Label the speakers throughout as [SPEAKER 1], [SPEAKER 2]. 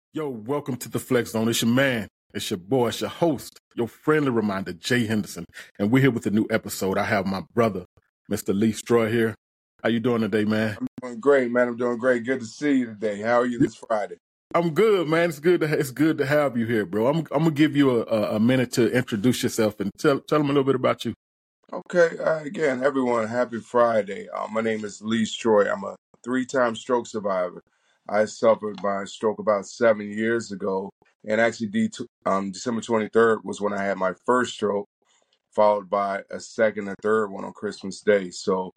[SPEAKER 1] Yo, welcome to the Flex Zone. It's your man, it's your boy, it's your host, your friendly reminder, Jay Henderson. And we're here with a new episode. I have my brother, Mr. Lee Stroy here. How you doing today, man?
[SPEAKER 2] I'm doing great, man. I'm doing great. Good to see you today. How are you this Friday?
[SPEAKER 1] I'm good, man. It's good to have you here, bro. I'm gonna give you a minute to introduce yourself and tell them a little bit about you.
[SPEAKER 2] Okay. Again, everyone, happy Friday. My name is Lee Stroy. I'm a three-time stroke survivor. I suffered my stroke about 7 years ago, and actually, December 23rd was when I had my first stroke, followed by a second and third one on Christmas Day. So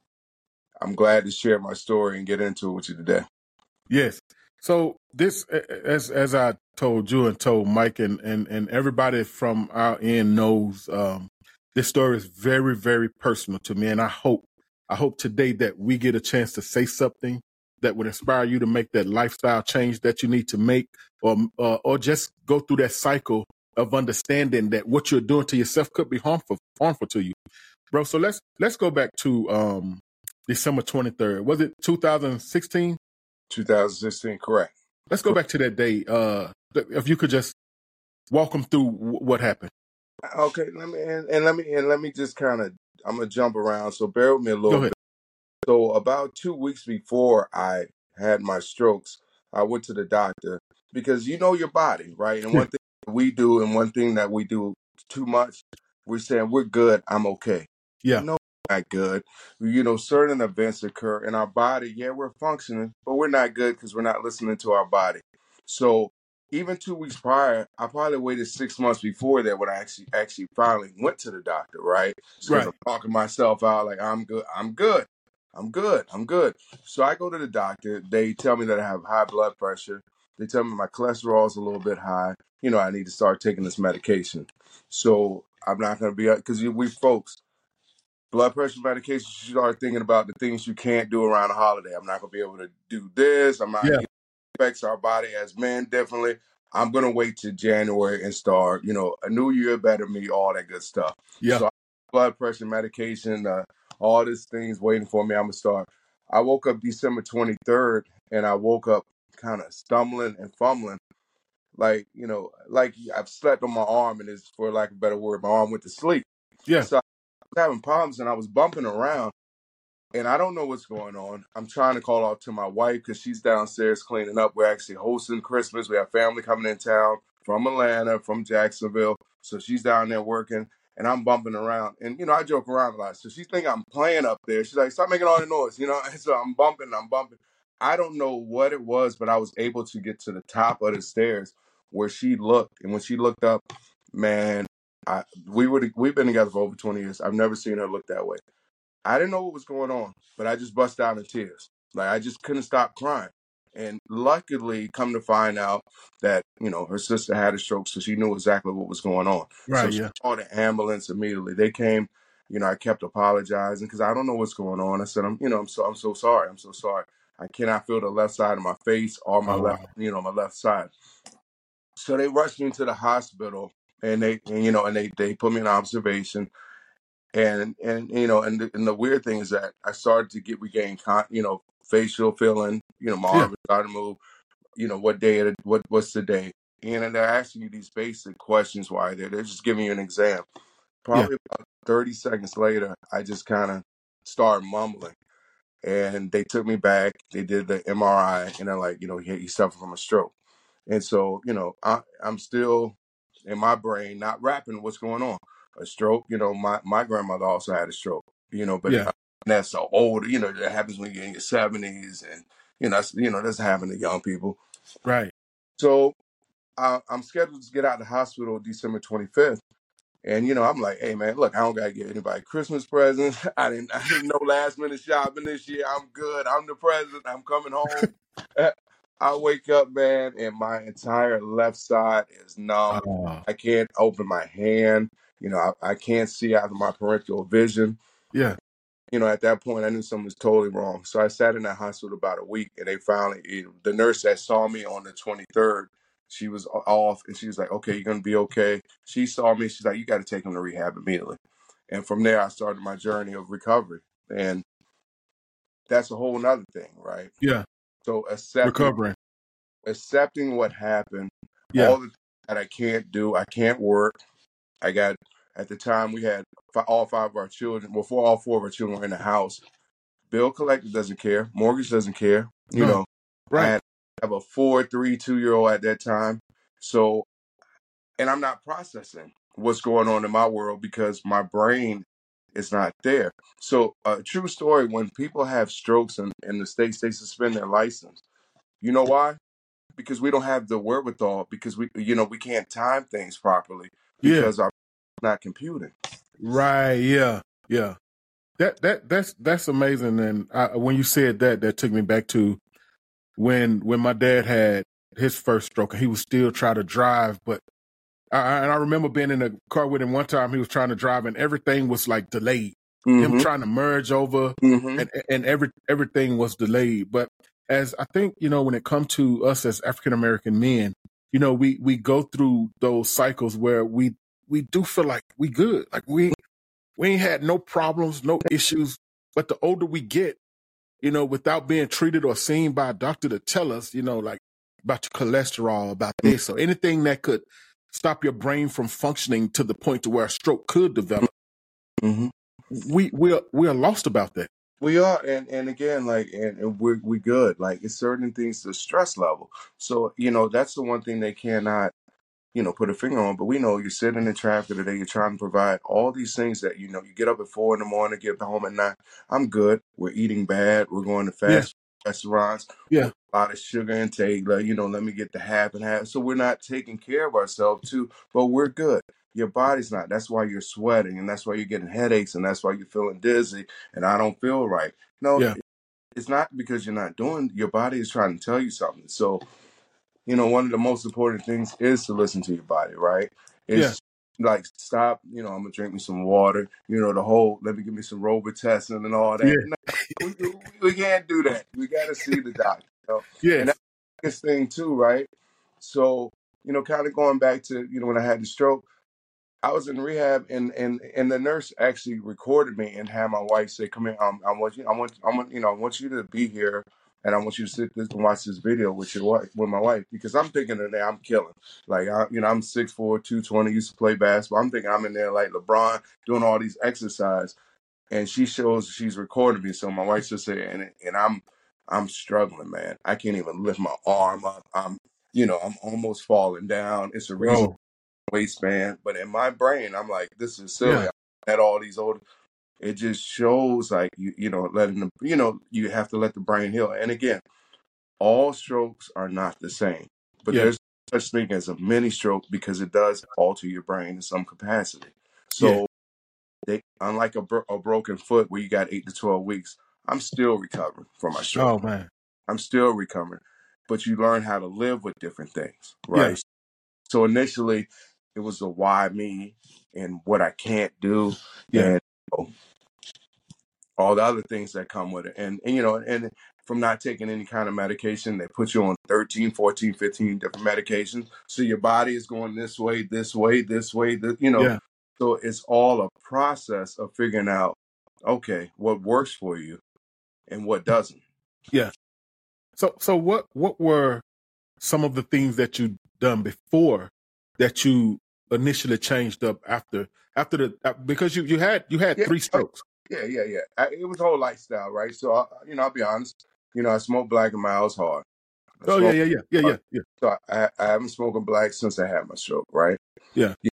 [SPEAKER 2] I'm glad to share my story and get into it with you today.
[SPEAKER 1] Yes. So this, as I told you and told Mike and everybody from our end knows, this story is very, very personal to me, and I hope today that we get a chance to say something that would inspire you to make that lifestyle change that you need to make, or just go through that cycle of understanding that what you're doing to yourself could be harmful to you, bro. So let's go back to December 23rd. Was it 2016?
[SPEAKER 2] 2016, correct.
[SPEAKER 1] Let's go back to that day. If you could just walk them through what happened.
[SPEAKER 2] Okay, let me just kind of, I'm gonna jump around, so bear with me a
[SPEAKER 1] Go
[SPEAKER 2] little
[SPEAKER 1] ahead.
[SPEAKER 2] bit. So about 2 weeks before I had my strokes, I went to the doctor because you know your body, right? And
[SPEAKER 1] Yeah.
[SPEAKER 2] one thing we do, and one thing that we do too much, we're saying we're good, I'm okay.
[SPEAKER 1] Yeah.
[SPEAKER 2] No, we're not good. You know, certain events occur in our body. Yeah, we're functioning, but we're not good because we're not listening to our body. So even 2 weeks prior, I probably waited 6 months before that when I actually finally went to the doctor, right? Because
[SPEAKER 1] Right.
[SPEAKER 2] I'm talking myself out like I'm good, I'm good. I'm good. I'm good. So I go to the doctor. They tell me that I have high blood pressure. They tell me my cholesterol is a little bit high. You know, I need to start taking this medication. So I'm not going to be, because we folks, blood pressure medication, you start thinking about the things you can't do around a holiday. I'm not going to be able to do this. I'm not,
[SPEAKER 1] Yeah.
[SPEAKER 2] it affects our body as men differently. I'm going to wait till January and start, a new year, better me, all that good stuff.
[SPEAKER 1] Yeah.
[SPEAKER 2] So blood pressure medication, all these things waiting for me. I'm going to start. I woke up December 23rd and I woke up kind of stumbling and fumbling. Like I've slept on my arm, and it's, for lack of a better word, my arm went to sleep.
[SPEAKER 1] Yeah.
[SPEAKER 2] So I was having problems and I was bumping around and I don't know what's going on. I'm trying to call out to my wife because she's downstairs cleaning up. We're actually hosting Christmas. We have family coming in town from Atlanta, from Jacksonville. So she's down there working and I'm bumping around. And, I joke around a lot. So she think I'm playing up there. She's like, stop making all the noise, And so I'm bumping. I don't know what it was, but I was able to get to the top of the stairs where she looked. And when she looked up, man, we've been together for over 20 years. I've never seen her look that way. I didn't know what was going on, but I just bust out in tears. Like I just couldn't stop crying. And luckily, come to find out that, her sister had a stroke, so she knew exactly what was going on. So
[SPEAKER 1] Right.
[SPEAKER 2] she
[SPEAKER 1] Yeah.
[SPEAKER 2] called the ambulance immediately. They came, I kept apologizing because I don't know what's going on. I said, I'm so sorry. I'm so sorry. I cannot feel the left side of my face or my
[SPEAKER 1] Oh
[SPEAKER 2] left,
[SPEAKER 1] wow.
[SPEAKER 2] my left side. So they rushed me to the hospital and they put me in observation. And the weird thing is that I started to regain facial feeling. My
[SPEAKER 1] Yeah.
[SPEAKER 2] arm started to move. What day? What's the day? And they're asking you these basic questions while they're just giving you an exam.
[SPEAKER 1] Yeah.
[SPEAKER 2] Probably about 30 seconds later, I just kind of started mumbling, and they took me back. They did the MRI, and they're like, he suffered from a stroke. And so, I'm still in my brain not wrapping what's going on. A stroke, my grandmother also had a stroke, but
[SPEAKER 1] Yeah.
[SPEAKER 2] that's so old, that happens when you're in your 70s, and that's happening to young people.
[SPEAKER 1] Right.
[SPEAKER 2] So I'm scheduled to get out of the hospital December 25th. And I'm like, hey man, look, I don't gotta get anybody Christmas presents. I didn't know last minute shopping this year. I'm good. I'm the president. I'm coming home. I wake up, man, and my entire left side is numb.
[SPEAKER 1] Uh,
[SPEAKER 2] I can't open my hand. I can't see out of my peripheral vision.
[SPEAKER 1] yeah.
[SPEAKER 2] At that point, I knew something was totally wrong. So I sat in that hospital about a week, and they finally, the nurse that saw me on the 23rd, she was off, and she was like, okay, you're going to be okay. She saw me. She's like, you got to take him to rehab immediately. And from there, I started my journey of recovery. And that's a whole nother thing, right?
[SPEAKER 1] Yeah.
[SPEAKER 2] So accepting
[SPEAKER 1] Recovering.
[SPEAKER 2] accepting what happened,
[SPEAKER 1] Yeah.
[SPEAKER 2] all the things that I can't do. I can't work. I got, at the time we had all five of our children, well, all four of our children were in the house. Bill collector doesn't care. Mortgage doesn't care. You
[SPEAKER 1] No.
[SPEAKER 2] know,
[SPEAKER 1] Right.
[SPEAKER 2] I have a 4, 3, 2-year-old at that time. So, and I'm not processing what's going on in my world because my brain is not there. So, a true story, when people have strokes in the States, they suspend their license. You know why? Because we don't have the wherewithal, because we can't time things properly
[SPEAKER 1] Yeah.
[SPEAKER 2] because our not computing.
[SPEAKER 1] Right. Yeah. Yeah. That's amazing. And when you said that, that took me back to when my dad had his first stroke, and he was still trying to drive. But I remember being in a car with him one time. He was trying to drive, and everything was like delayed. Him
[SPEAKER 2] Mm-hmm.
[SPEAKER 1] trying to merge over,
[SPEAKER 2] Mm-hmm.
[SPEAKER 1] and everything was delayed. But as I think, when it comes to us as African American men, we go through those cycles where we do feel like we good, like we ain't had no problems, no issues. But the older we get, without being treated or seen by a doctor to tell us, like about your cholesterol, about this, or anything that could stop your brain from functioning to the point to where a stroke could develop,
[SPEAKER 2] Mm-hmm.
[SPEAKER 1] we are lost about that.
[SPEAKER 2] We are, and again, like, and we good. Like, it's certain things, the stress level. So, that's the one thing they cannot, put a finger on. But we know you're sitting in traffic today, you're trying to provide all these things that, you get up at 4 in the morning, get home at 9. I'm good. We're eating bad. We're going to
[SPEAKER 1] Yeah,
[SPEAKER 2] fast food restaurants.
[SPEAKER 1] yeah,
[SPEAKER 2] A lot of sugar intake, like, let me get the half and half. So we're not taking care of ourselves too, but we're good. Your body's not. That's why you're sweating, and that's why you're getting headaches, and that's why you're feeling dizzy, and I don't feel right. No,
[SPEAKER 1] yeah,
[SPEAKER 2] it's not because you're not doing, your body is trying to tell you something. So, one of the most important things is to listen to your body, right?
[SPEAKER 1] yeah,
[SPEAKER 2] It's like, stop, I'm gonna drink me some water, the whole, let me give me some Robitussin and all that.
[SPEAKER 1] yeah,
[SPEAKER 2] No, we can't do that. We gotta see the doctor. And
[SPEAKER 1] yes,
[SPEAKER 2] that's the biggest thing too, right? So, kind of going back to, when I had the stroke, I was in rehab, and the nurse actually recorded me and had my wife say, "Come here, I want you to be here, and I want you to sit this and watch this video with your wife, with my wife, because I'm thinking that I'm killing. Like, I'm 6'4", 220, used to play basketball. I'm thinking I'm in there like LeBron doing all these exercise, and she's recording me. So my wife just said, and I'm struggling, man. I can't even lift my arm up. I'm almost falling down. It's a reason
[SPEAKER 1] bro,
[SPEAKER 2] waistband, but in my brain, I'm like, this is silly.
[SPEAKER 1] yeah,
[SPEAKER 2] I had all these old. It just shows like letting them. You have to let the brain heal. And again, all strokes are not the same, but
[SPEAKER 1] yeah,
[SPEAKER 2] there's such thing as a mini stroke because it does alter your brain in some capacity.
[SPEAKER 1] yeah.
[SPEAKER 2] So unlike a broken foot where you got 8 to 12 weeks, I'm still recovering from my stroke.
[SPEAKER 1] Oh man,
[SPEAKER 2] I'm still recovering, but you learn how to live with different things,
[SPEAKER 1] yeah,
[SPEAKER 2] right? So initially, it was the why me and what I can't do,
[SPEAKER 1] yeah,
[SPEAKER 2] and all the other things that come with it. And from not taking any kind of medication, they put you on 13, 14, 15 different medications. So your body is going this way, this way, this way,
[SPEAKER 1] yeah,
[SPEAKER 2] So it's all a process of figuring out, okay, what works for you and what doesn't.
[SPEAKER 1] yeah. So what were some of the things that you done before that you initially changed up after the because you had
[SPEAKER 2] Yeah,
[SPEAKER 1] 3 strokes.
[SPEAKER 2] yeah. It was a whole lifestyle, right? So, I'll be honest. I smoked Black and Miles hard. I
[SPEAKER 1] Oh yeah,
[SPEAKER 2] smoked
[SPEAKER 1] yeah, yeah, yeah,
[SPEAKER 2] hard.
[SPEAKER 1] yeah, yeah,
[SPEAKER 2] So I haven't smoked Black since I had my stroke, right?
[SPEAKER 1] yeah,
[SPEAKER 2] Yeah,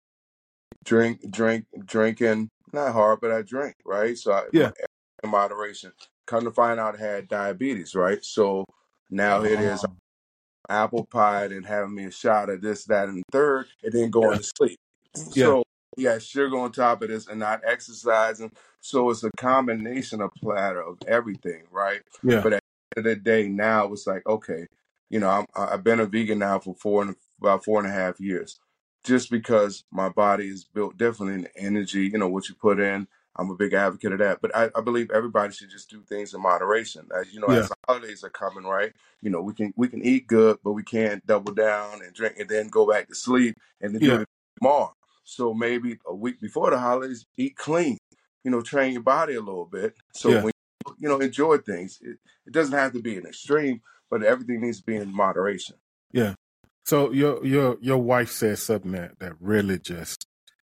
[SPEAKER 2] drinking, not hard, but I drink, right? So
[SPEAKER 1] yeah.
[SPEAKER 2] in moderation. Come to find out I had diabetes, right? So now it is
[SPEAKER 1] Oh,
[SPEAKER 2] apple pie and having me a shot of this, that, and the third, and then
[SPEAKER 1] yeah,
[SPEAKER 2] going to sleep.
[SPEAKER 1] yeah,
[SPEAKER 2] So yeah, sugar on top of this and not exercising. So it's a combination of platter of everything, right?
[SPEAKER 1] yeah,
[SPEAKER 2] But at the end of the day, now it's like, okay, I've been a vegan now for about 4.5 years, just because my body is built differently and the energy, what you put in. I'm a big advocate of that. But I believe everybody should just do things in moderation.
[SPEAKER 1] yeah,
[SPEAKER 2] As the holidays are coming, right? We can eat good, but we can't double down and drink and then go back to sleep and then do
[SPEAKER 1] yeah,
[SPEAKER 2] it tomorrow. So maybe a week before the holidays, eat clean. Train your body a little bit. So
[SPEAKER 1] yeah,
[SPEAKER 2] when enjoy things, it doesn't have to be an extreme, but everything needs to be in moderation.
[SPEAKER 1] Yeah. So your wife said something that really just,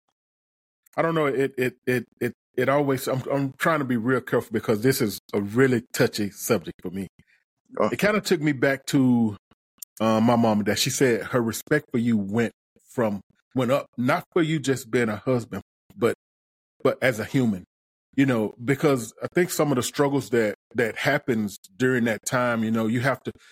[SPEAKER 1] I don't know, it always, I'm trying to be real careful because this is a really touchy subject for me.
[SPEAKER 2] Uh,
[SPEAKER 1] It kind of took me back to my mom and dad. She said her respect for you went up, not for you just being a husband, but as a human. You know, because I think some of the struggles that happens during that time, you know, you have to,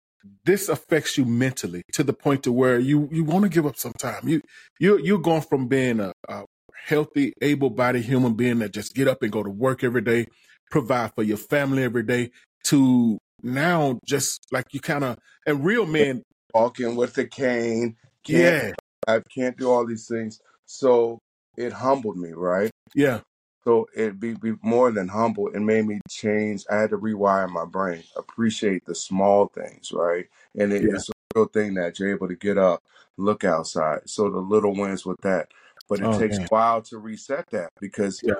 [SPEAKER 1] this affects you mentally to the point to where you want to give up sometime. You're going from being a healthy, able-bodied human being that just get up and go to work every day, provide for your family every day, to now just like you kind of, and real men,
[SPEAKER 2] Walking with a cane, can't
[SPEAKER 1] yeah,
[SPEAKER 2] I can't do all these things. So it humbled me, right?
[SPEAKER 1] yeah,
[SPEAKER 2] So it be more than humble. It made me change. I had to rewire my brain, appreciate the small things, right? And
[SPEAKER 1] yeah.
[SPEAKER 2] it's a real thing that you're able to get up, look outside. So the little wins with that. But it
[SPEAKER 1] Oh
[SPEAKER 2] takes a
[SPEAKER 1] man,
[SPEAKER 2] while to reset that because,
[SPEAKER 1] yeah,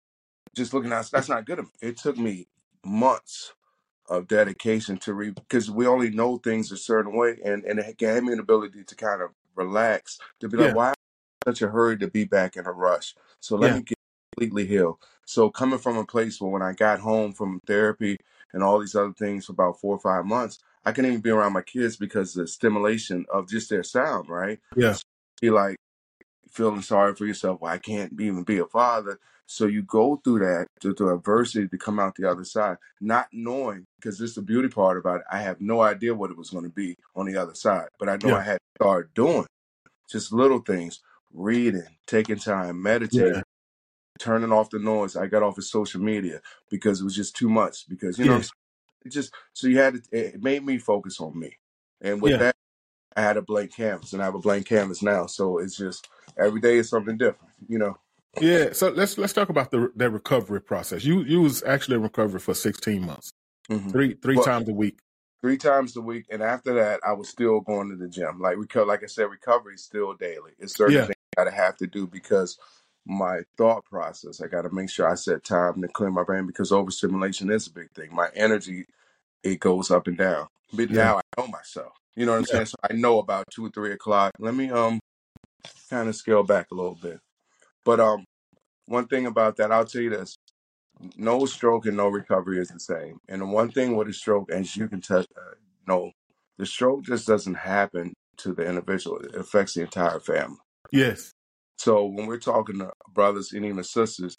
[SPEAKER 2] just looking out, that's not good. It took me months of dedication to because we only know things a certain way, and it gave me an ability to kind of relax, to be like,
[SPEAKER 1] yeah,
[SPEAKER 2] why am I in such a hurry to be back in a rush? So let
[SPEAKER 1] yeah,
[SPEAKER 2] me get completely healed. So coming from a place where when I got home from therapy and all these other things for about 4 or 5 months, I couldn't even be around my kids because the stimulation of just their sound, right?
[SPEAKER 1] yeah,
[SPEAKER 2] So be like feeling sorry for yourself. Well, I can't even be a father. So you go through that to adversity to come out the other side, not knowing, because this is the beauty part about it. I have no idea what it was going to be on the other side, but I know
[SPEAKER 1] yeah,
[SPEAKER 2] I had to start doing just little things, reading, taking time, meditating,
[SPEAKER 1] yeah,
[SPEAKER 2] turning off the noise. I got off of social media because it was just too much. Because
[SPEAKER 1] yeah,
[SPEAKER 2] it just, so you had to, it made me focus on me, and with
[SPEAKER 1] yeah.
[SPEAKER 2] that, I had a blank canvas, and I have a blank canvas now. So it's just every day is something different.
[SPEAKER 1] Yeah, so let's talk about the recovery process. You was actually in recovery for 16 months,
[SPEAKER 2] Hmm.
[SPEAKER 1] three
[SPEAKER 2] Well,
[SPEAKER 1] times a week.
[SPEAKER 2] 3 times a week, and after that, I was still going to the gym. Like I said, recovery is still daily. It's certain
[SPEAKER 1] Yeah,
[SPEAKER 2] things I gotta have to do because my thought process. I gotta make sure I set time to clear my brain because overstimulation is a big thing. My energy, it goes up and down. But
[SPEAKER 1] yeah,
[SPEAKER 2] now I know myself. You know what I'm
[SPEAKER 1] yeah,
[SPEAKER 2] saying? So I know about 2 or 3 o'clock. Let me kind of scale back a little bit. But one thing about that, I'll tell you this: no stroke and no recovery is the same. And the one thing with a stroke, as you can know, the stroke just doesn't happen to the individual. It affects the entire family.
[SPEAKER 1] yes,
[SPEAKER 2] So when we're talking to brothers and even sisters,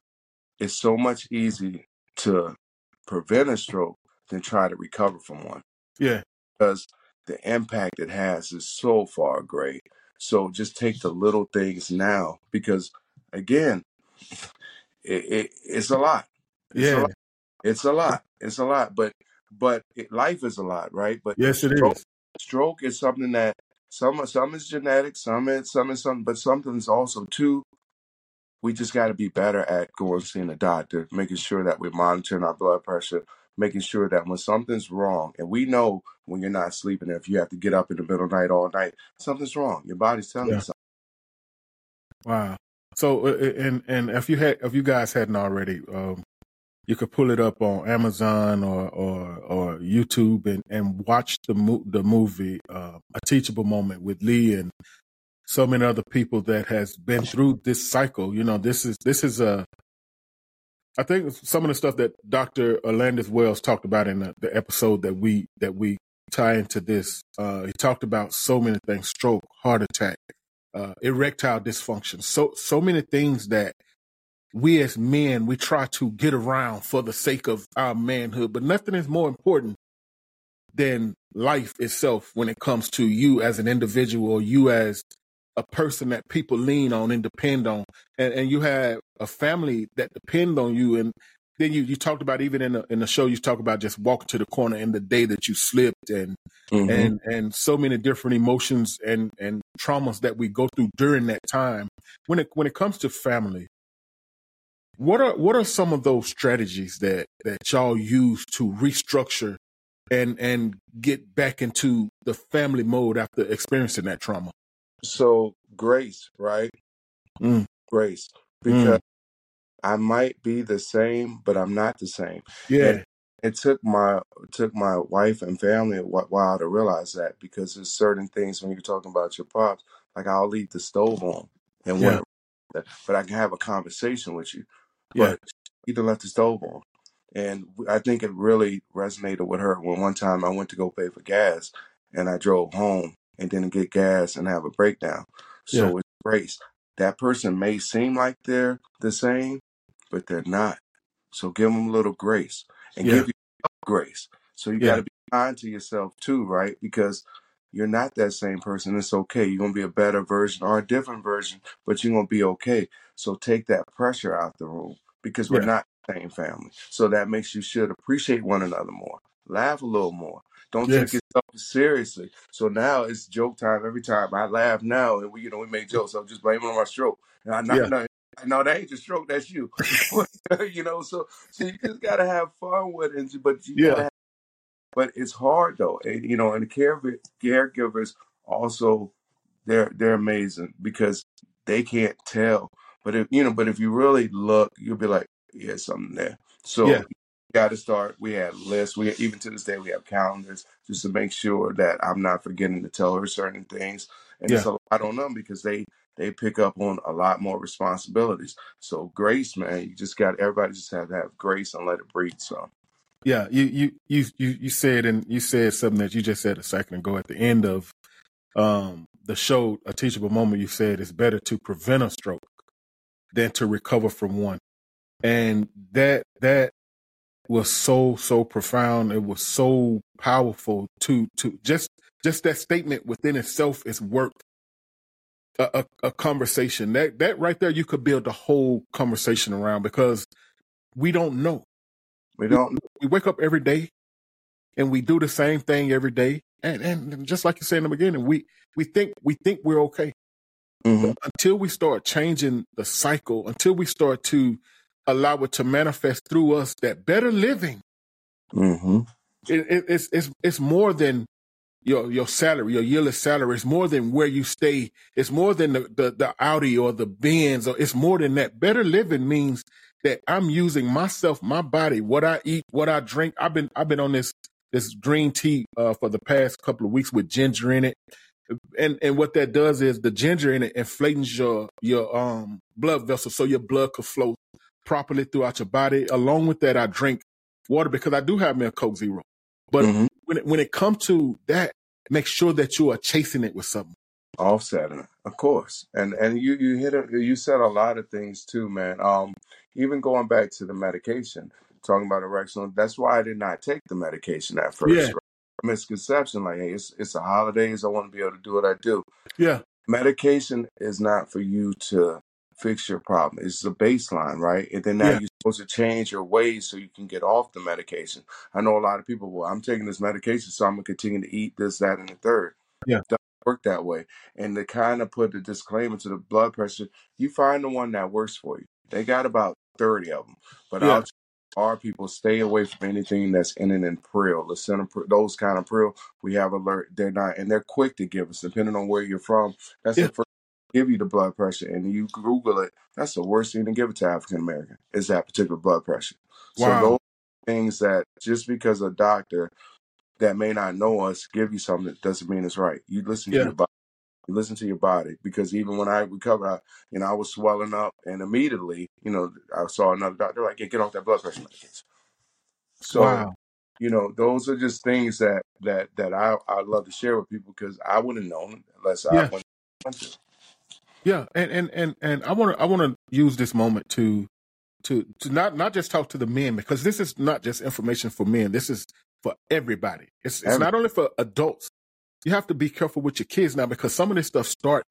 [SPEAKER 2] it's so much easier to prevent a stroke than try to recover from one
[SPEAKER 1] yeah,
[SPEAKER 2] because the impact it has is so far great. So just take the little things now because, again, it's a lot. It's a
[SPEAKER 1] yeah,
[SPEAKER 2] lot. It's a lot. It's a lot. But life is a lot, right? But
[SPEAKER 1] yes, it is.
[SPEAKER 2] stroke is something that some is genetic, some is something, but something's also too. We just got to be better at going seeing a doctor, making sure that we're monitoring our blood pressure, making sure that when something's wrong, and we know when you're not sleeping, if you have to get up in the middle of the night all night, something's wrong. Your body's telling you
[SPEAKER 1] Yeah,
[SPEAKER 2] something.
[SPEAKER 1] wow. So and if you guys hadn't already, you could pull it up on Amazon or YouTube and watch the movie A Teachable Moment with Lee and so many other people that has been through this cycle. You know, this is a, I think some of the stuff that Dr. Orlandis Wells talked about in the episode that we tie into this. He talked about so many things: stroke, heart attack, erectile dysfunction. So many things that we as men we try to get around for the sake of our manhood, but nothing is more important than life itself when it comes to you as an individual or you as a person that people lean on and depend on, and you have a family that depend on you. And then you talked about, even in the show, you talk about just walking to the corner in the day that you slipped, and
[SPEAKER 2] Hmm.
[SPEAKER 1] so many different emotions and traumas that we go through during that time. When it comes to family, what are some of those strategies that y'all use to restructure and get back into the family mode after experiencing that trauma?
[SPEAKER 2] So grace, right?
[SPEAKER 1] Mm,
[SPEAKER 2] Grace, because
[SPEAKER 1] mm,
[SPEAKER 2] I might be the same, but I'm not the same. And
[SPEAKER 1] yeah,
[SPEAKER 2] it took my wife and family a while to realize that, because there's certain things when you're talking about your pops, like I'll leave the stove on and
[SPEAKER 1] Yeah.
[SPEAKER 2] want to, but I can have a conversation with you,
[SPEAKER 1] Yeah.
[SPEAKER 2] but she either left the stove on. And I think it really resonated with her when one time I went to go pay for gas and I drove home and didn't get gas and have a breakdown.
[SPEAKER 1] Yeah.
[SPEAKER 2] So it's grace. That person may seem like they're the same, but they're not. So give them a little grace and
[SPEAKER 1] Yeah.
[SPEAKER 2] give yourself grace. So you got
[SPEAKER 1] Yeah.
[SPEAKER 2] to be kind to yourself too, right? Because you're not that same person. It's okay. You're going to be a better version or a different version, but you're going to be okay. So take that pressure out the room, because we're
[SPEAKER 1] Yeah.
[SPEAKER 2] not the same family. So that makes you should appreciate one another more. Laugh a little more. Don't take
[SPEAKER 1] Yes.
[SPEAKER 2] yourself seriously. So now it's joke time every time. I laugh now, and we make jokes. I'm just blaming on my stroke. And
[SPEAKER 1] Yeah.
[SPEAKER 2] no, that ain't your stroke. That's you. So you just gotta have fun with it, but you
[SPEAKER 1] Yeah.
[SPEAKER 2] gotta. But it's hard though, and the caregivers also, they're amazing because they can't tell. But if you really look, you'll be like, yeah, something there. So
[SPEAKER 1] Yeah.
[SPEAKER 2] you got to start. We have lists. We even to this day we have calendars just to make sure that I'm not forgetting to tell her certain things. And it's
[SPEAKER 1] Yeah.
[SPEAKER 2] a lot on them because they pick up on a lot more responsibilities. So grace, man, you just got everybody just have to have grace and let it breathe. So
[SPEAKER 1] Yeah. You said, and you said something that you just said a second ago at the end of the show, A Teachable Moment. You said it's better to prevent a stroke than to recover from one. And that was so profound. It was so powerful to just that statement within itself is worth a conversation. That right there, you could build a whole conversation around, because we don't know.
[SPEAKER 2] we
[SPEAKER 1] We,
[SPEAKER 2] don't.
[SPEAKER 1] we wake up every day and we do the same thing every day. And just like you said in the beginning, we think we're okay.
[SPEAKER 2] Mm-hmm.
[SPEAKER 1] But until we start changing the cycle, until we start to allow it to manifest through us, that better living,
[SPEAKER 2] Mm-hmm.
[SPEAKER 1] it's more than your salary, your yearly salary. It's more than where you stay. It's more than the Audi or the Benz. Or it's more than that. Better living means that I'm using myself, my body, what I eat, what I drink. I've been on this green tea for the past couple of weeks with ginger in it. And what that does is the ginger in it inflates your blood vessels, so your blood could flow properly throughout your body. Along with that, I drink water because I do have me a Coke Zero. But
[SPEAKER 2] Mm-hmm.
[SPEAKER 1] when it comes to that, make sure that you are chasing it with something.
[SPEAKER 2] Offsetting, of course, and you hit it. You said a lot of things too, man. Even going back to the medication, talking about erection. That's why I did not take the medication at
[SPEAKER 1] Yeah,
[SPEAKER 2] first. Right? Misconception, like, hey, it's the holidays. I want to be able to do what I do.
[SPEAKER 1] yeah,
[SPEAKER 2] Medication is not for you to fix your problem. It's a baseline, right? And then now
[SPEAKER 1] yeah,
[SPEAKER 2] you're supposed to change your ways so you can get off the medication. I know a lot of people, well, I'm taking this medication, so I'm gonna continue to eat this, that, and the third.
[SPEAKER 1] yeah,
[SPEAKER 2] Doesn't work that way. And to kind of put the disclaimer to the blood pressure, you find the one that works for you. They got about 30 of them, but
[SPEAKER 1] yeah,
[SPEAKER 2] I'll our people stay away from anything that's in an Pril, those kind of Pril. We have alert. They're not, and they're quick to give us, depending on where you're from. That's
[SPEAKER 1] yeah.
[SPEAKER 2] the first give you the blood pressure, and you Google it. That's the worst thing to give it to African American is that particular blood pressure. So
[SPEAKER 1] Wow.
[SPEAKER 2] those things that just because a doctor that may not know us give you something that doesn't mean it's right. You listen to
[SPEAKER 1] Yeah.
[SPEAKER 2] your body. You listen to your body, because even when I recovered, I was swelling up, and immediately, I saw another doctor like, yeah, get off that blood pressure medication. So,
[SPEAKER 1] Wow.
[SPEAKER 2] those are just things that I love to share with people, because I wouldn't have known unless I
[SPEAKER 1] Yeah.
[SPEAKER 2] went to.
[SPEAKER 1] Yeah. And I want to use this moment to not just talk to the men, because this is not just information for men. This is for everybody. It's not only for adults. You have to be careful with your kids now, because some of this stuff start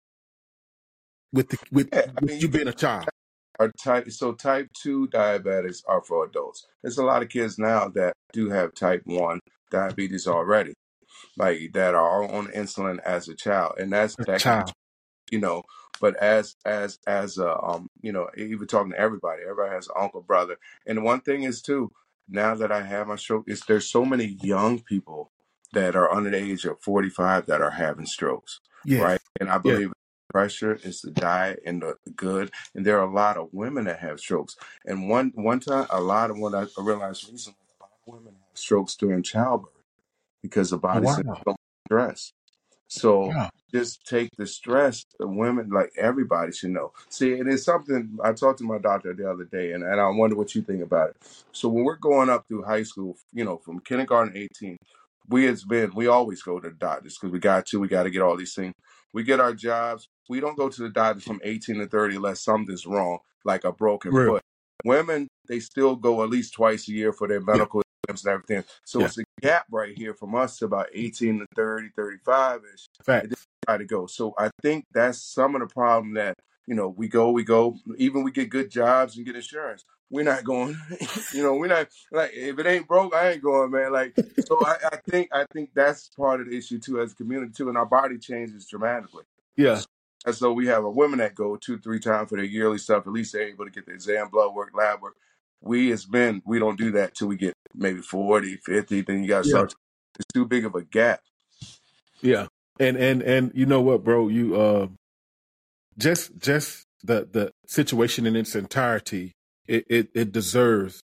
[SPEAKER 1] with you being a child.
[SPEAKER 2] Type 2 diabetics are for adults. There's a lot of kids now that do have type 1 diabetes already, like that are on insulin as a child, and
[SPEAKER 1] A
[SPEAKER 2] that can be,
[SPEAKER 1] child.
[SPEAKER 2] but as a even talking to everybody has an uncle, brother. And one thing is too, now that I have my stroke, is there's so many young people that are under the age of 45 that are having strokes,
[SPEAKER 1] Yes.
[SPEAKER 2] right? And I
[SPEAKER 1] Yeah.
[SPEAKER 2] believe pressure is the diet and the good. And there are a lot of women that have strokes. And one time, a lot of what I realized recently, women have strokes during childbirth because the
[SPEAKER 1] Oh,
[SPEAKER 2] body's in
[SPEAKER 1] wow.
[SPEAKER 2] so much stress. So
[SPEAKER 1] Wow.
[SPEAKER 2] just take the stress. The women, like everybody, should know. See, it is something I talked to my doctor the other day, and I wonder what you think about it. So when we're going up through high school, from kindergarten 18, we always go to the doctors because we got to get all these things. We get our jobs. We don't go to the doctor from 18 to 30 unless something's wrong, like a broken
[SPEAKER 1] Real.
[SPEAKER 2] foot. Women, they still go at least twice a year for their
[SPEAKER 1] Yeah.
[SPEAKER 2] medical exams and everything. So
[SPEAKER 1] Yeah.
[SPEAKER 2] it's a gap right here from us to about 18 to 30, 35 ish.
[SPEAKER 1] Facts.
[SPEAKER 2] Try to go. So I think that's some of the problem that, we go, even we get good jobs and get insurance. We're not going, we're not like, if it ain't broke, I ain't going, man. Like, so I think that's part of the issue too, as a community too, and our body changes dramatically.
[SPEAKER 1] Yeah.
[SPEAKER 2] And so we have a women that go 2-3 times for their yearly stuff. At least they're able to get the exam, blood work, lab work. We as men, we don't do that till we get maybe 40, 50. Then you got to
[SPEAKER 1] Yeah.
[SPEAKER 2] start. It's too big of a gap.
[SPEAKER 1] Yeah. And you know what, bro? You just the situation in its entirety, it deserves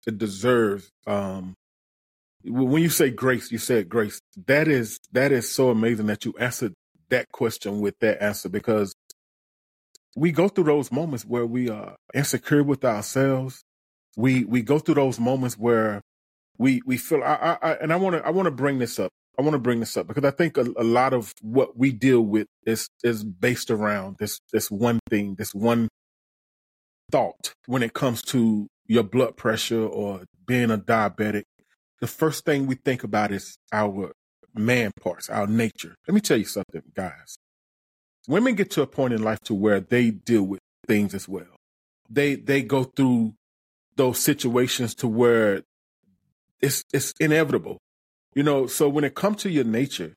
[SPEAKER 1] when you say grace, you said grace. That is so amazing that you answered that question with that answer, because we go through those moments where we are insecure with ourselves. We go through those moments where we feel and I want to bring this up. I want to bring this up because I think a lot of what we deal with is based around this one thing, this one thought. When it comes to your blood pressure or being a diabetic, the first thing we think about is our man parts, our nature. Let me tell you something, guys. Women get to a point in life to where they deal with things as well. They go through those situations to where it's inevitable. So when it comes to your nature,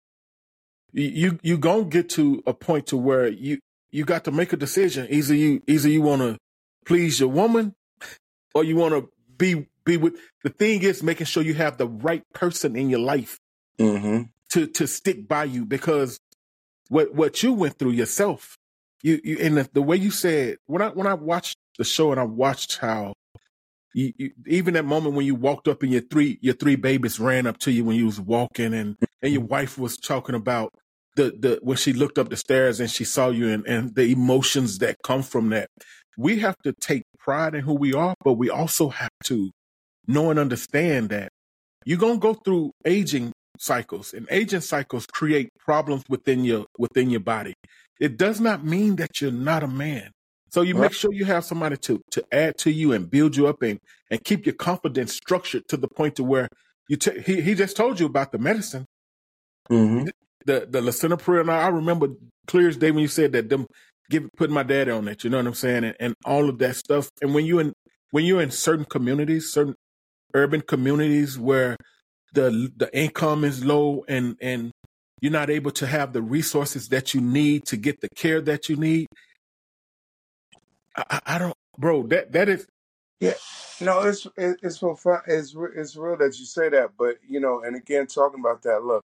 [SPEAKER 1] you gonna get to a point to where you got to make a decision. Either you want to please your woman, or you want to be with. The thing is making sure you have the right person in your life to stick by you, because what you went through yourself, you and the way you said, when I watched the show and I watched how even that moment when you walked up and your three babies ran up to you when you was walking, and your wife was talking about the when she looked up the stairs and she saw you, and the emotions that come from that. We have to take pride in who we are, but we also have to know and understand that you're going to go through aging cycles, and aging cycles create problems within your body. It does not mean that you're not a man. So you make sure you have somebody to add to you and build you up, and keep your confidence structured to the point to where he just told you about the medicine, the lisinopril. And I remember clear as day when you said that, putting my daddy on that, you know what I'm saying, and all of that stuff. And when you're in certain communities, certain urban communities where the income is low, and you're not able to have the resources that you need to get the care that you need, I don't, bro. That is,
[SPEAKER 2] Yeah, no, it's for fun. It's real that you say that, but and again, talking about that, look,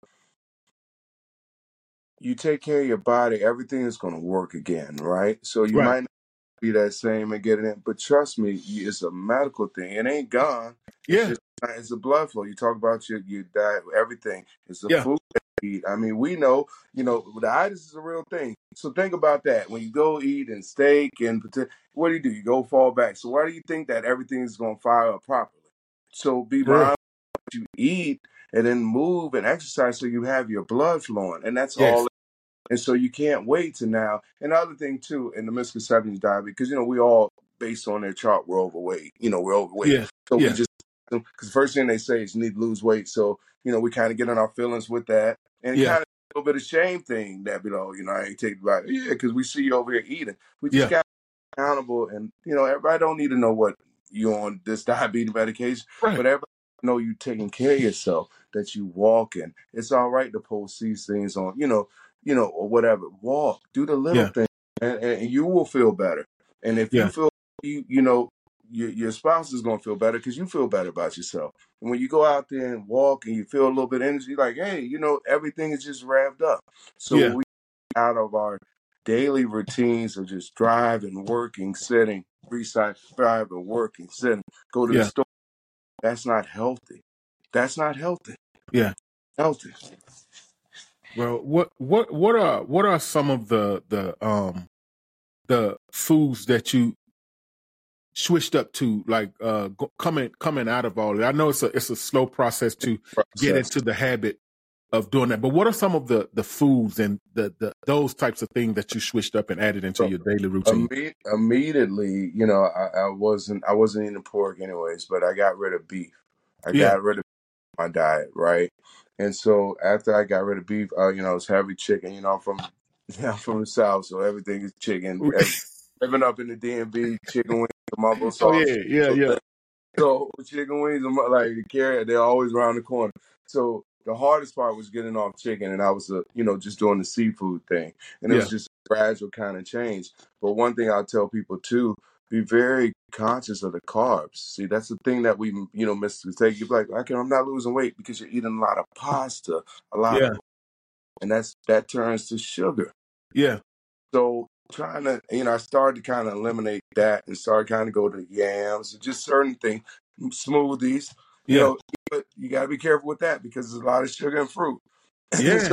[SPEAKER 2] you take care of your body, everything is going to work again, right? So you
[SPEAKER 1] right.
[SPEAKER 2] might not be that same and get it in, but trust me, it's a medical thing. It ain't gone. It's
[SPEAKER 1] Yeah.
[SPEAKER 2] just it's a blood flow. You talk about your diet, everything. It's the
[SPEAKER 1] Yeah.
[SPEAKER 2] food that you eat. I mean, we know, the itis is a real thing. So think about that. When you go eat and steak and what do? You go fall back. So why do you think that everything is going to fire up properly? So be
[SPEAKER 1] For real.
[SPEAKER 2] mindful of what you eat, and then move and exercise so you have your blood flowing, and that's
[SPEAKER 1] Yes.
[SPEAKER 2] all. And so you can't wait to now. And the other thing too, in the misconceptions diet, because we all, based on their chart, we're overweight. We're overweight.
[SPEAKER 1] Yeah.
[SPEAKER 2] So we
[SPEAKER 1] Yeah.
[SPEAKER 2] just, because the first thing they say is you need to lose weight. So we kind of get in our feelings with that, and it
[SPEAKER 1] Yeah.
[SPEAKER 2] kind of a little bit of shame thing that I ain't taking about it. Yeah, because we see you over here eating. We just
[SPEAKER 1] Yeah.
[SPEAKER 2] got accountable, and everybody don't need to know what you on this diabetes medication,
[SPEAKER 1] Right.
[SPEAKER 2] but everybody know you taking care of yourself, that you walking. It's all right to post these things on, or whatever. Walk, do the little
[SPEAKER 1] Yeah.
[SPEAKER 2] things, and you will feel better. And if you
[SPEAKER 1] Yeah.
[SPEAKER 2] feel your spouse is gonna feel better because you feel better about yourself. And when you go out there and walk and you feel a little bit of energy, like, hey, everything is just revved up. So
[SPEAKER 1] Yeah.
[SPEAKER 2] we out of our daily routines of just driving, working, sitting, recycle, driving, working, sitting, go to the
[SPEAKER 1] Yeah.
[SPEAKER 2] store. That's not healthy. That's not healthy.
[SPEAKER 1] Yeah.
[SPEAKER 2] Healthy.
[SPEAKER 1] Well, what are some of the foods that you switched up to, like coming out of all of it? I know it's a slow process to get
[SPEAKER 2] Process.
[SPEAKER 1] into the habit of doing that, but what are some of the foods and the those types of things that you switched up and added into
[SPEAKER 2] So
[SPEAKER 1] your daily routine?
[SPEAKER 2] immediately, I wasn't eating pork anyways, but I got rid of beef. I
[SPEAKER 1] Yeah.
[SPEAKER 2] got rid of my diet, right? And so after I got rid of beef, it's heavy chicken. I'm from the South, so everything is chicken. Living up in the DMV, chicken wings, mumbo
[SPEAKER 1] Oh
[SPEAKER 2] sauce.
[SPEAKER 1] yeah.
[SPEAKER 2] So chicken wings, like the carrot, they're always around the corner. So the hardest part was getting off chicken, and I was, just doing the seafood thing, and it was
[SPEAKER 1] Yeah.
[SPEAKER 2] just a gradual kind of change. But one thing I'll tell people too: be very conscious of the carbs. See, that's the thing that we, miss to take. You're like, okay, I'm not losing weight because you're eating a lot of pasta, a lot
[SPEAKER 1] Yeah.
[SPEAKER 2] of, and that turns to sugar.
[SPEAKER 1] Yeah.
[SPEAKER 2] So trying to, I started to kind of eliminate that and started kind of go to yams and just certain things, smoothies. You
[SPEAKER 1] Yeah.
[SPEAKER 2] know, but you got to be careful with that because there's a lot of sugar and fruit. so,
[SPEAKER 1] Yeah.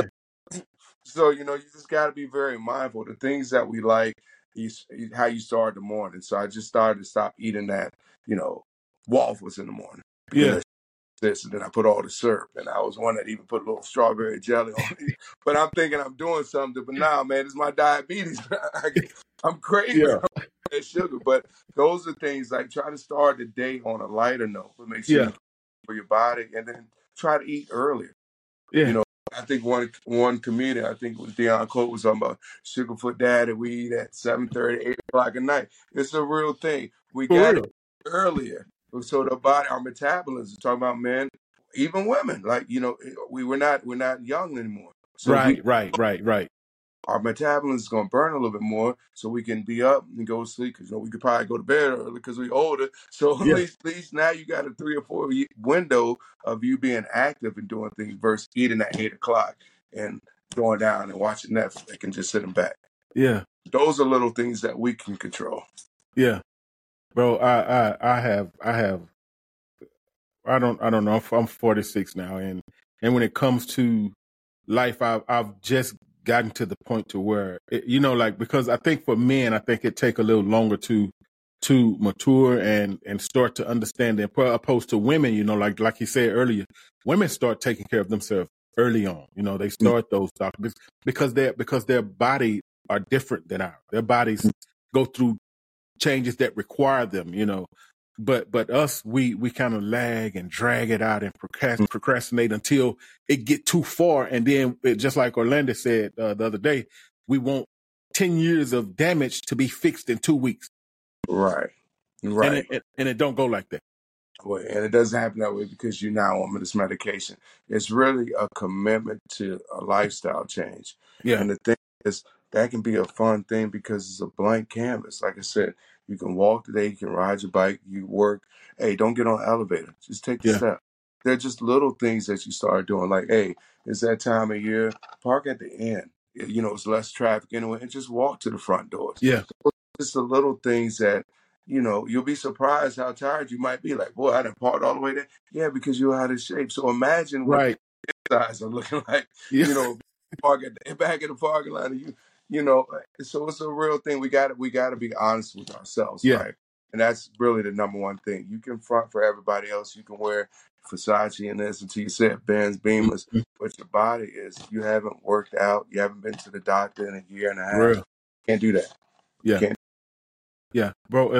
[SPEAKER 2] so, you just got to be very mindful. The things that we like, how you start the morning. So I just started to stop eating that, waffles in the morning because
[SPEAKER 1] Yeah.
[SPEAKER 2] that's this, and then I put all the syrup, and I was one that even put a little strawberry jelly on it. But I'm thinking I'm doing something, but now, man, it's my diabetes. I'm craving
[SPEAKER 1] Yeah.
[SPEAKER 2] that sugar. But those are things like try to start the day on a lighter note, but make sure
[SPEAKER 1] Yeah.
[SPEAKER 2] you for your body, and then try to eat earlier. You
[SPEAKER 1] Yeah.
[SPEAKER 2] know, I think one comedian, I think it was Deion Cote, was talking about Sugarfoot Daddy. We eat at 7:30, 8 o'clock at night. It's a real thing. We
[SPEAKER 1] For
[SPEAKER 2] got to
[SPEAKER 1] real.
[SPEAKER 2] eat earlier. So the body, our metabolism, talking about men, even women, like, we're not young anymore. So
[SPEAKER 1] Right.
[SPEAKER 2] our metabolism is going to burn a little bit more so we can be up and go to sleep because we could probably go to bed early because we're older. So at
[SPEAKER 1] Yeah.
[SPEAKER 2] least now you got a 3 or 4 window of you being active and doing things versus eating at 8 o'clock and going down and watching Netflix and just sitting back.
[SPEAKER 1] Yeah.
[SPEAKER 2] Those are little things that we can control.
[SPEAKER 1] Yeah. Bro, I don't know. I'm 46 now, and when it comes to life, I've just gotten to the point to where like, because I think for men, I think it take a little longer to mature and start to understand it, opposed to women. Like you said earlier, women start taking care of themselves early on. They
[SPEAKER 2] Mm.
[SPEAKER 1] start those doctors because their body are different than ours. Their bodies go through changes that require them. But us, we kind of lag and drag it out and procrastinate until it get too far, and then just like Orlando said the other day, we want 10 years of damage to be fixed in 2 weeks,
[SPEAKER 2] Right.
[SPEAKER 1] and
[SPEAKER 2] Right.
[SPEAKER 1] it don't go like that.
[SPEAKER 2] Way. And it doesn't happen that way because you're now on this medication. It's really a commitment to a lifestyle change.
[SPEAKER 1] Yeah,
[SPEAKER 2] And the thing is, that can be a fun thing because it's a blank canvas. Like I said, you can walk today, you can ride your bike, you work. Hey, don't get on the elevator. Just take the
[SPEAKER 1] yeah,
[SPEAKER 2] step. They're just little things that you start doing. Like, hey, it's that time of year, park at the end. It's less traffic anyway, and just walk to the front doors.
[SPEAKER 1] yeah,
[SPEAKER 2] Just the little things that you'll be surprised how tired you might be. Like, boy, I didn't part all the way there. Yeah, because you're out of shape. So imagine what
[SPEAKER 1] right,
[SPEAKER 2] guys are looking like,
[SPEAKER 1] yeah,
[SPEAKER 2] you know, park at the back of the parking lot. And you know, so it's a real thing. We got to be honest with ourselves,
[SPEAKER 1] yeah,
[SPEAKER 2] right? And that's really the number one thing. You can front for everybody else. You can wear Versace and this until you said Benz Beamers,
[SPEAKER 1] Mhm.
[SPEAKER 2] but your body is. You haven't worked out. You haven't been to the doctor in a year and a
[SPEAKER 1] For
[SPEAKER 2] half.
[SPEAKER 1] real,
[SPEAKER 2] Can't do that.
[SPEAKER 1] yeah,
[SPEAKER 2] Can't.
[SPEAKER 1] yeah, bro.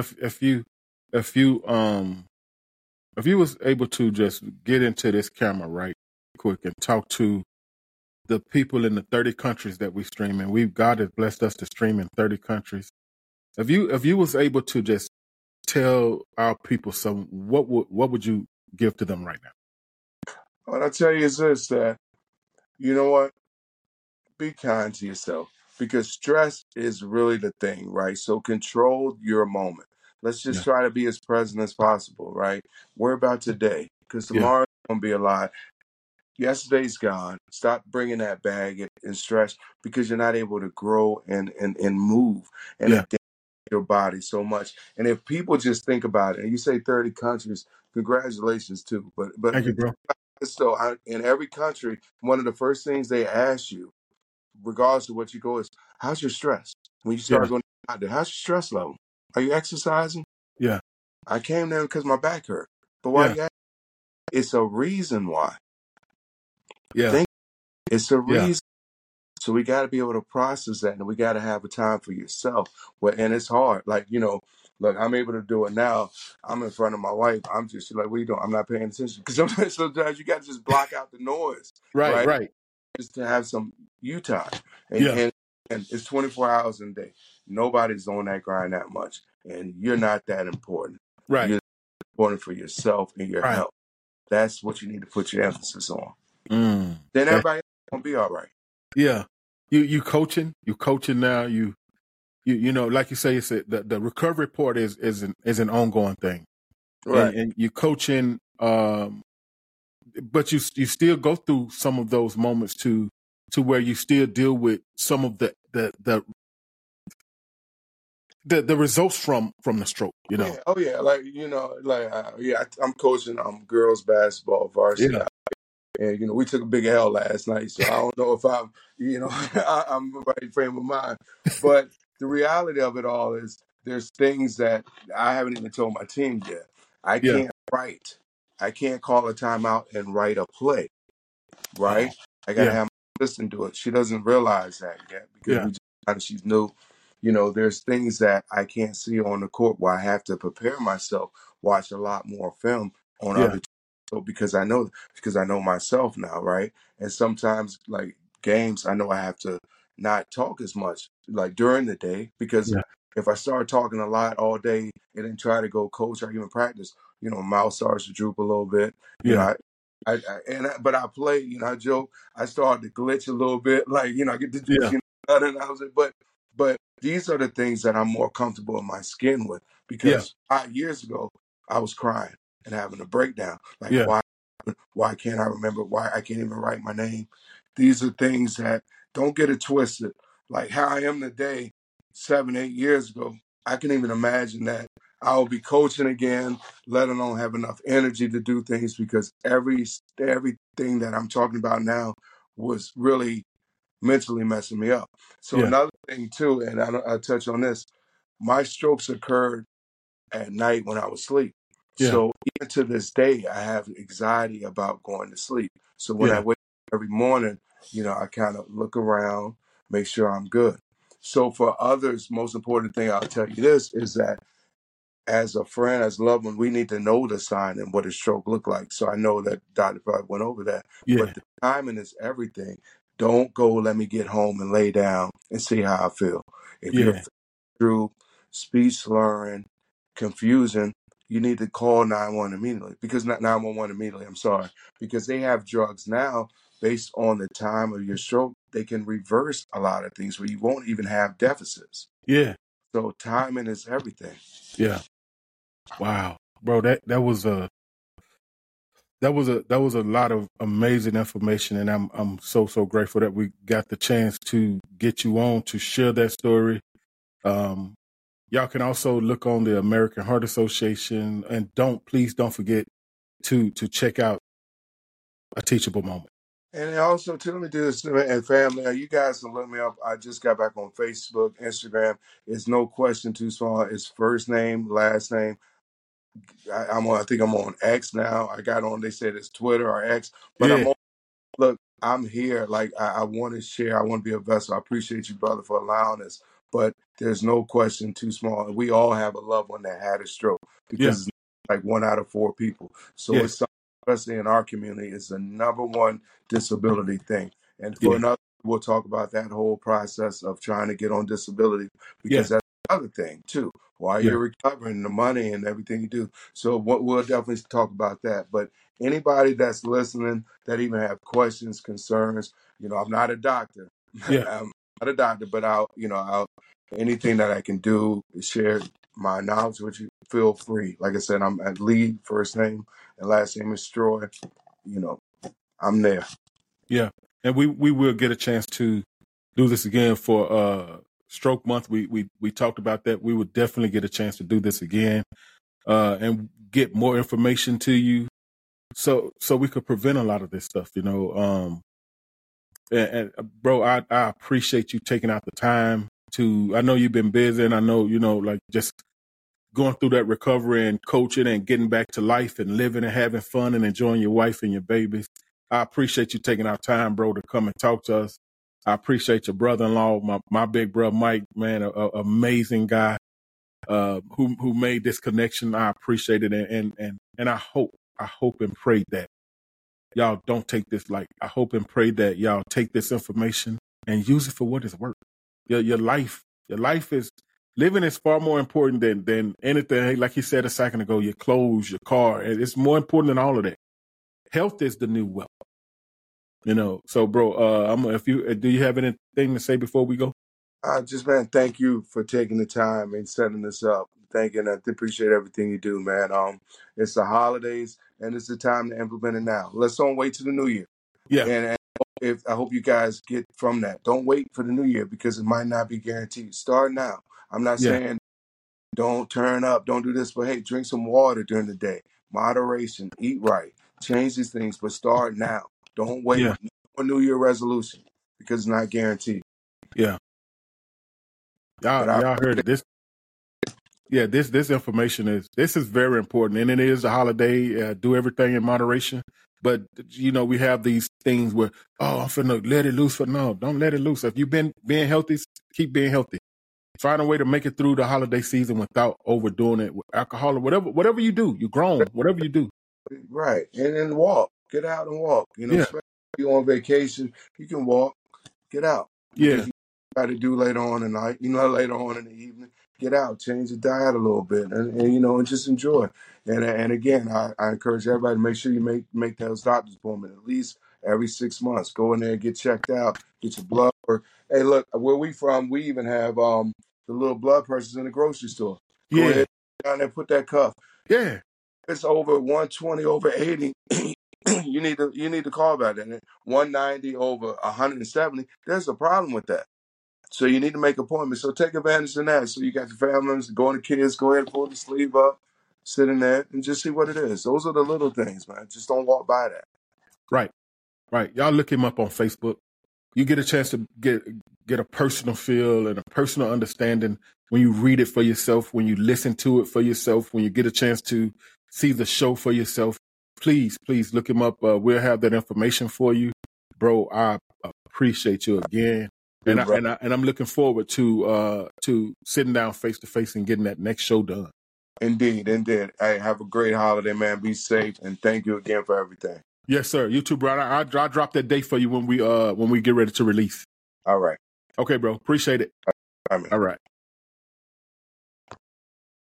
[SPEAKER 1] If you was able to just get into this camera right quick and talk to the people in the 30 countries that we stream in. God has blessed us to stream in 30 countries. If you was able to just tell our people what would you give to them right now?
[SPEAKER 2] What I tell you is this: that you know what? Be kind to yourself because stress is really the thing, right? So control your moment. Let's just
[SPEAKER 1] Yeah,
[SPEAKER 2] try to be as present as possible, right? Worry about today because
[SPEAKER 1] yeah,
[SPEAKER 2] tomorrow's going to be a lot. Yesterday's gone. Stop bringing that bag and stress because you're not able to grow and move and
[SPEAKER 1] yeah.
[SPEAKER 2] adapt your body so much. And if people just think about it, and you say 30 countries, congratulations too. But
[SPEAKER 1] Thank you, bro.
[SPEAKER 2] So in every country, one of the first things they ask you, regardless of what you go, is how's your stress? When you
[SPEAKER 1] Yeah.
[SPEAKER 2] start going out there, how's your stress level? Are you exercising?
[SPEAKER 1] Yeah.
[SPEAKER 2] I came there because my back hurt. But why
[SPEAKER 1] Yeah.
[SPEAKER 2] you? It's a reason why.
[SPEAKER 1] Yeah.
[SPEAKER 2] Think it's a
[SPEAKER 1] Yeah.
[SPEAKER 2] reason. So we got to be able to process that, and we got to have a time for yourself. And it's hard. Like, look, I'm able to do it now. I'm in front of my wife. I'm just she's like, what are you doing? I'm not paying attention because sometimes you got to just block out the noise,
[SPEAKER 1] Right.
[SPEAKER 2] right?
[SPEAKER 1] Right.
[SPEAKER 2] Just to have some you time, and
[SPEAKER 1] Yeah.
[SPEAKER 2] and and it's 24 hours in a day. Nobody's on that grind that much, and you're not that important.
[SPEAKER 1] Right.
[SPEAKER 2] You're important for yourself and your
[SPEAKER 1] Right.
[SPEAKER 2] health. That's what you need to put your emphasis on.
[SPEAKER 1] Mm.
[SPEAKER 2] Then
[SPEAKER 1] That,
[SPEAKER 2] everybody else gonna be all right.
[SPEAKER 1] yeah. You coaching now. You know, like you say, the recovery part is an ongoing thing,
[SPEAKER 2] Right.
[SPEAKER 1] and you coaching, but you still go through some of those moments to where you still deal with some of the results from the stroke. You know.
[SPEAKER 2] Yeah. Oh yeah. Like yeah. I'm coaching girls basketball varsity,
[SPEAKER 1] Yeah.
[SPEAKER 2] and we took a big L last night, so I don't know if I'm I'm in the right frame of mind. But the reality of it all is there's things that I haven't even told my team yet. I
[SPEAKER 1] Yeah.
[SPEAKER 2] can't write. I can't call a timeout and write a play.
[SPEAKER 1] Oh.
[SPEAKER 2] Right? I gotta
[SPEAKER 1] Yeah.
[SPEAKER 2] have my assistant do it. She doesn't realize that yet because
[SPEAKER 1] Yeah.
[SPEAKER 2] she's new. There's things that I can't see on the court where I have to prepare myself, watch a lot more film on
[SPEAKER 1] Yeah.
[SPEAKER 2] other so because I know myself now, right? And sometimes like games, I know I have to not talk as much like during the day because
[SPEAKER 1] Yeah.
[SPEAKER 2] if I start talking a lot all day and then try to go coach or even practice, mouth starts to droop a little bit. You know,
[SPEAKER 1] Yeah.
[SPEAKER 2] but I play, I joke, I start to glitch a little bit, like, I get the,
[SPEAKER 1] Yeah.
[SPEAKER 2] and I was like, but these are the things that I'm more comfortable in my skin with
[SPEAKER 1] Yeah.
[SPEAKER 2] because 5 years ago I was crying and having a breakdown, like
[SPEAKER 1] Yeah.
[SPEAKER 2] why can't I remember why I can't even write my name? These are things that don't get it twisted. Like how I am today, 7, 8 years ago, I can even imagine that I'll be coaching again, let alone have enough energy to do things because everything that I'm talking about now was really mentally messing me up. So
[SPEAKER 1] Yeah.
[SPEAKER 2] another thing too, and I'll touch on this, my strokes occurred at night when I was asleep.
[SPEAKER 1] Yeah.
[SPEAKER 2] So even to this day, I have anxiety about going to sleep. So when I
[SPEAKER 1] Yeah.
[SPEAKER 2] wake up every morning, I kind of look around, make sure I'm good. So for others, most important thing I'll tell you this is that as a friend, as a loved one, we need to know the sign and what a stroke look like. So I know that Dr. probably went over that,
[SPEAKER 1] Yeah.
[SPEAKER 2] but the timing is everything. Don't go, let me get home and lay down and see how I feel. If you're
[SPEAKER 1] Yeah.
[SPEAKER 2] through speech slurring, confusion, you need to call 911 immediately because not 911 immediately. I'm sorry, because they have drugs now based on the time of your stroke. They can reverse a lot of things where you won't even have deficits.
[SPEAKER 1] Yeah.
[SPEAKER 2] So timing is everything.
[SPEAKER 1] Yeah. Wow, bro, that was a lot of amazing information, and I'm so grateful that we got the chance to get you on to share that story. Y'all can also look on the American Heart Association, and please don't forget to check out A Teachable Moment.
[SPEAKER 2] And also, too, let me do this, and family, you guys can look me up. I just got back on Facebook, Instagram. It's no question too small. It's first name, last name. I think I'm on X now. I got on, they said it's Twitter or X, but
[SPEAKER 1] Yeah,
[SPEAKER 2] I'm on. Look, I'm here. Like I want to share. I want to be a vessel. I appreciate you, brother, for allowing us. But there's no question too small. We all have a loved one that had a stroke
[SPEAKER 1] yeah,
[SPEAKER 2] because it's like 1 out of 4 people. So
[SPEAKER 1] yeah,
[SPEAKER 2] it's something, especially in our community, it's the number one disability thing. And for
[SPEAKER 1] yeah,
[SPEAKER 2] another, we'll talk about that whole process of trying to get on disability
[SPEAKER 1] yeah,
[SPEAKER 2] because that's another thing too. While
[SPEAKER 1] yeah,
[SPEAKER 2] you're recovering, the money and everything you do. So what we'll definitely talk about that. But anybody that's listening that even have questions, concerns, I'm not a doctor.
[SPEAKER 1] yeah,
[SPEAKER 2] I'm not a doctor, but I'll anything that I can do is share my knowledge with you. Feel free. Like I said, I'm at Lead, first name, and last name is Stroy. I'm there.
[SPEAKER 1] yeah. And we will get a chance to do this again for Stroke Month. We talked about that. We would definitely get a chance to do this again and get more information to you so we could prevent a lot of this stuff, you know. And bro, I appreciate you taking out the time to. I know you've been busy, and I know, you know, like just going through that recovery and coaching and getting back to life and living and having fun and enjoying your wife and your babies. I appreciate you taking our time, bro, to come and talk to us. I appreciate your brother-in-law, my big brother Mike, man, a amazing guy who made this connection. I appreciate it, and I hope and pray that y'all don't take this light. I hope and pray that y'all take this information and use it for what it's worth. Your life is living is far more important than anything. Like you said a second ago, your clothes, your car. It's more important than all of that. Health is the new wealth. You know. So, bro, do you have anything to say before we go?
[SPEAKER 2] Just, man, thank you for taking the time and setting this up. Thank you, and I appreciate everything you do, man. It's the holidays, and it's the time to implement it now. Let's don't wait till the new year.
[SPEAKER 1] Yeah.
[SPEAKER 2] And I hope you guys get from that. Don't wait for the new year because it might not be guaranteed. Start now. I'm not saying don't turn up, don't do this, but hey, drink some water during the day. Moderation, eat right, change these things, but start now. Don't wait for New Year resolution because it's not guaranteed.
[SPEAKER 1] Yeah. Y'all heard it. This information is very important, and it is a holiday. Do everything in moderation, but you know we have these things where I'm finna let it loose. No, don't let it loose. If you've been being healthy, keep being healthy. Find a way to make it through the holiday season without overdoing it with alcohol or whatever you do. You're grown. Whatever you do,
[SPEAKER 2] right, and then walk. Get out and walk. You know, especially if you're on vacation, you can walk. Get out.
[SPEAKER 1] Yeah.
[SPEAKER 2] You got to do later on tonight. You know, later on in the evening. Get out, change the diet a little bit, and you know, and just enjoy. And again, I encourage everybody to make sure you make those doctor's appointments at least every 6 months. Go in there, get checked out, get your blood work. Hey, look, where we from, we even have the little blood pressures in the grocery store. Go ahead down there, put that cuff.
[SPEAKER 1] Yeah,
[SPEAKER 2] it's over 120, over 80. You need to call about that. 190 over 170. There's a problem with that. So you need to make appointments. So take advantage of that. So you got your family members, going to kids, go ahead and pull the sleeve up, sit in there, and just see what it is. Those are the little things, man. Just don't walk by that.
[SPEAKER 1] Right. Y'all look him up on Facebook. You get a chance to get a personal feel and a personal understanding when you read it for yourself, when you listen to it for yourself, when you get a chance to see the show for yourself. Please look him up. We'll have that information for you, bro. I appreciate you again. And I'm looking forward to sitting down face to face and getting that next show done.
[SPEAKER 2] Indeed. Hey, have a great holiday, man. Be safe, and thank you again for everything.
[SPEAKER 1] Yes, sir. You too, bro. I'll drop that date for you when we get ready to release.
[SPEAKER 2] All right.
[SPEAKER 1] Okay, bro. Appreciate it.
[SPEAKER 2] All right.
[SPEAKER 1] All right.